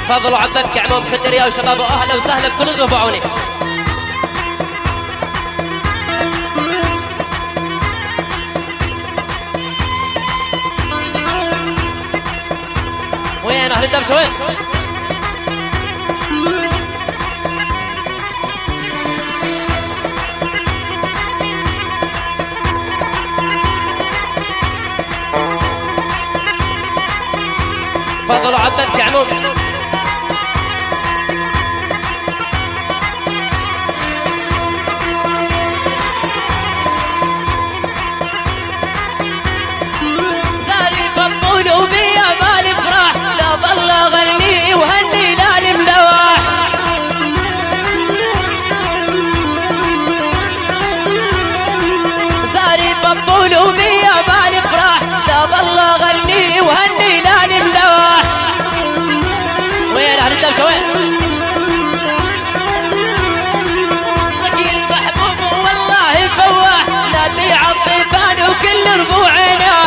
فضلوا عبدك عموم حدريا وشباب واهلا وسهلا بكل ضبعوني. وين اهل الدمشق وين؟ فضلوا عبدك عموم زاري فضول وبيا مالي فرح لا ظل غني وهني لالي ملواح زاري فضول وبيا مالي فرح لا ظل غني وهني لالي ملواح. وين اهل الدمشق وين؟ لقي المحبوب والله فواح نادي عالطيبان وكل ربوعنا.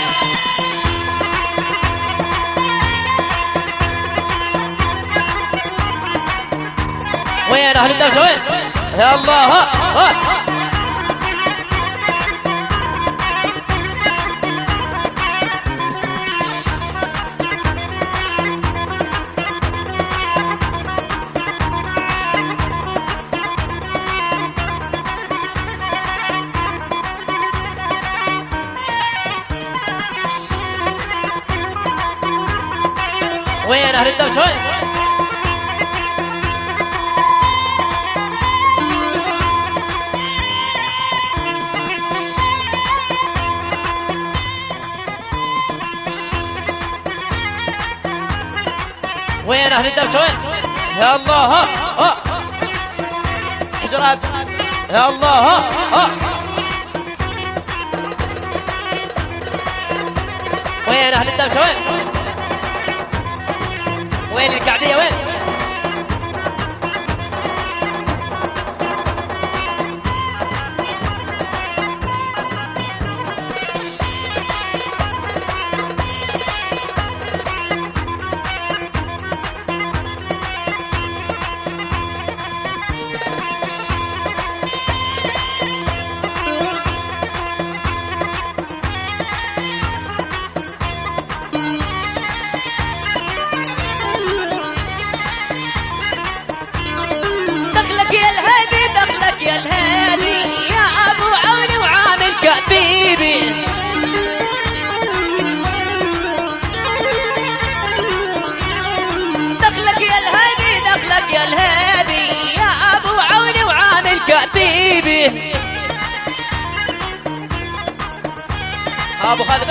وين اهل الدمشق وين؟ يا الله ها وين اهل الدمشق وين؟ وين اهل الدمشق وين؟ يا الله ها حجرات يا الله ها وين اهل الدمشق وين؟ وين الكعبية وين؟ يا الهادي يا ابو عون وعامل كبيبي دخلك يا الهادي دخلك يا الهادي يا ابو عون وعامل كبيبي. ابو خالد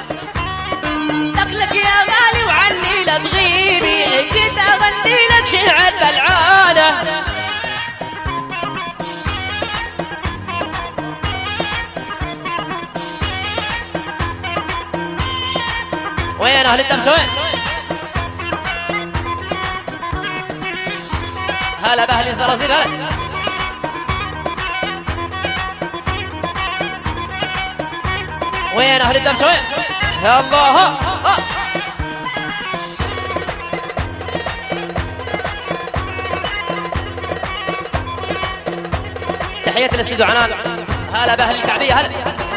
دخلك يا غالي وعني لا تغيبي جيت اغني لك شعر بلعانه. وين اهل الدمشق وين؟ هلا باهل الزرازير هلا. وين اهل الدمشق وين؟ يا الله ها تحية الاستوديو عنان. هلا باهل الكعبية هلا.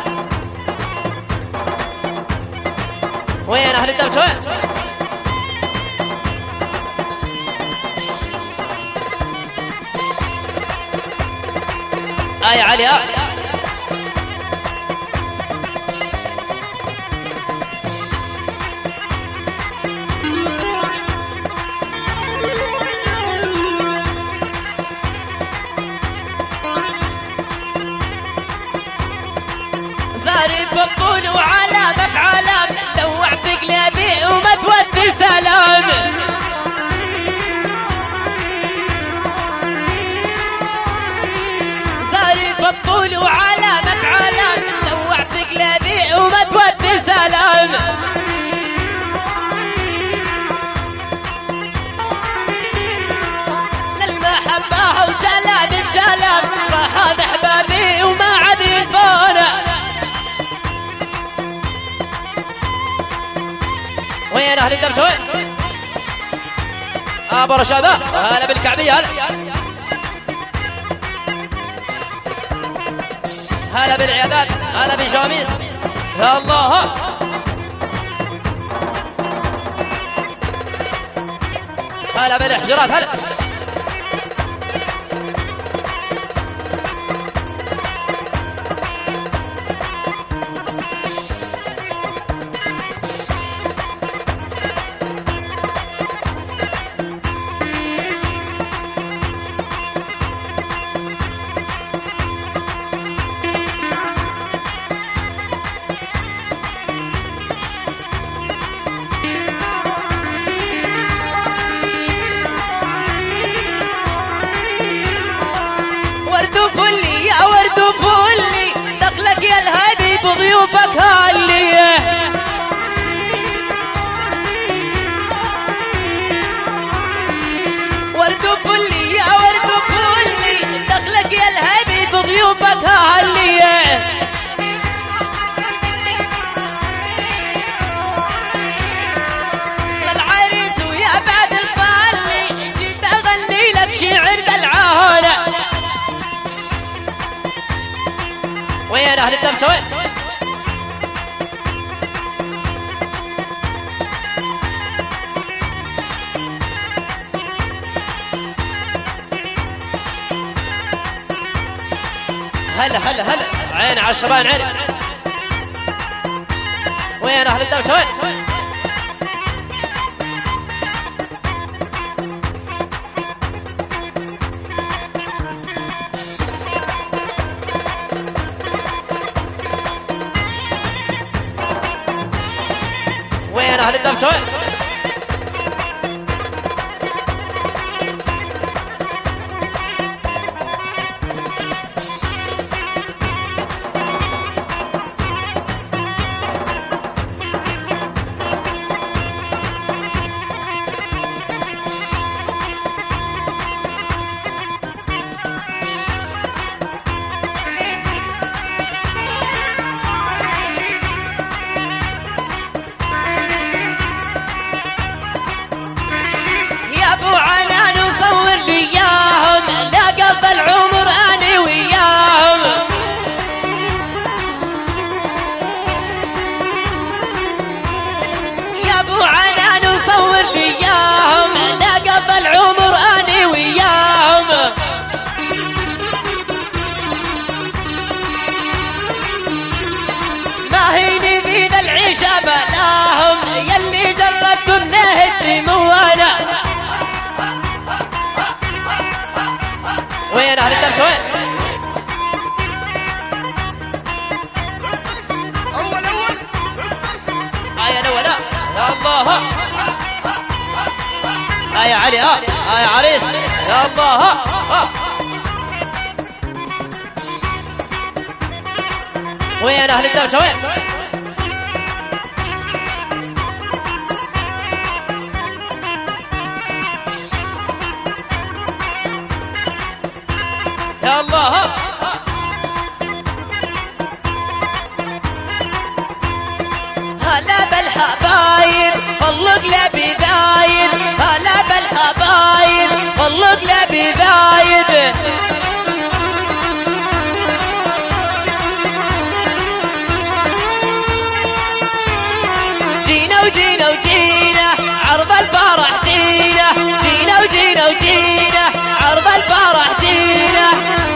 وين اهل الدمشق وين؟ يا علي زاري بقول وعلامك علام لوع بقلبي وما تودي سلام. زاري بقول وعلامك علام لوع بقلبي وما تودي سلام. للمحبة وجلال الجلال راح هذا احبابي وما عاد يلفونه. وين اهل الدمشق وين؟ ابو رشاد هلا بالكعبيه هلا بالعيادات هلا بالجواميس يا الله هلا بالحجرات هلا ضيوفك هاللي ورد فلي يا ورد فلي دخلك يا الهبي بضيوفك هاللي للعريس ويا بعد الطالي جيت اغني لك شعر بالعهله وين اهل الدم سويت هلا هلا هلا عين على الشبان عين وين اهل الدم سويت وين اهل الدم سويت بلاهم يلي جربتوا النهد موانا وين اهل الدم وين اول يا الاول يا الله يا علي يا عريس يا الله وين اهل الدم وين يا الله هلا بالحبايب خلق لي بدايد هلا بالحبايب خلق لي بدايد جينا وجينا وجينا عرض الفرح جينا جينا وجينا وجينا عرض الفرح جينا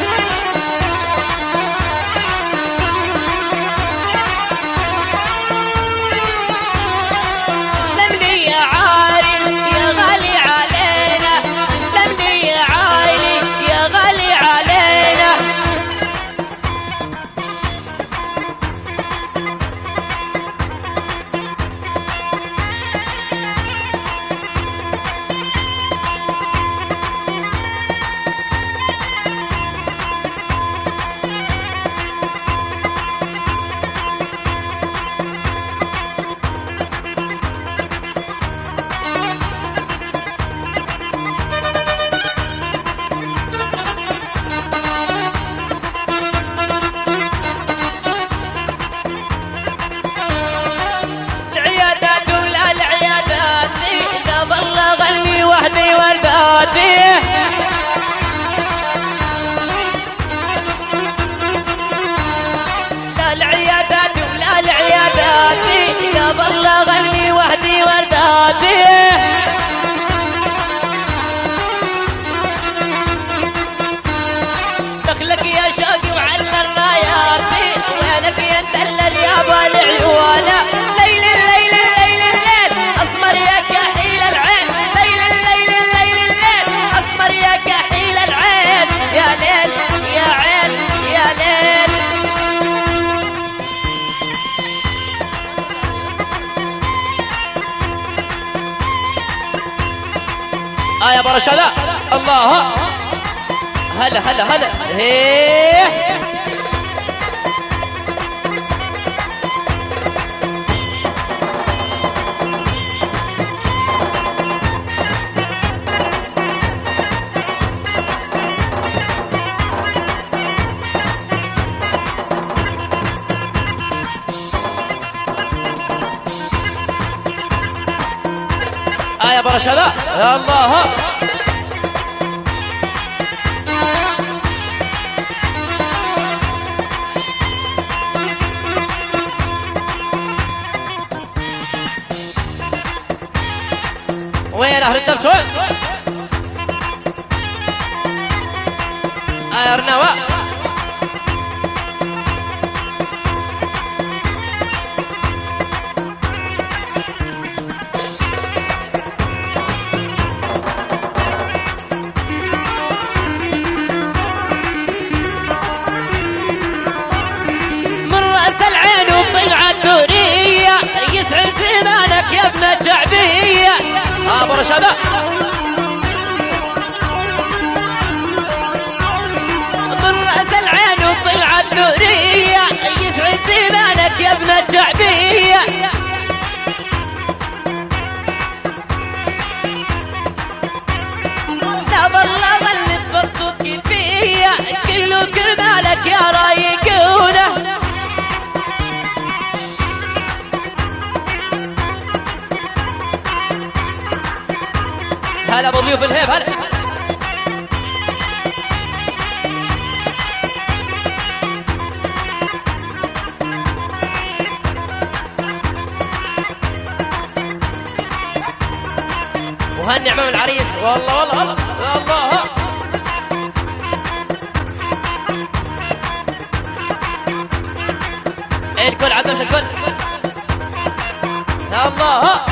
اسلم لي يا عارس يا غالي علينا اسلم لي يا عالي يا غالي علينا فيه. دخلك يا شوقي وعلى الراياتي، وينك يا مدلل يا بالعيوانه. ليل الليل الليل الليل اسمر يا كحيل العين، ليل الليل الليل الليل اسمر يا كحيل العين. يا ليل يا عين يا ليل. يا برشا الله. هلا هلا هلا هيه. يا برشا يا الله. وين اهل الدرس وين؟ يا ارنوة من رأس العين وطلعت دورية، يسعد زمانك يا ابن الشعبية. برشا من رأس العين وطلعت نورية، يسعد زمانك يا ابن الشعبية. لا والله غلت بسطوك فيا، كله كرمالك يا رايقونه. هلا بضيوف الهيب هلا. وهني عمام العريس والله والله والله يا الله. الكل عدمش الكل يا الله.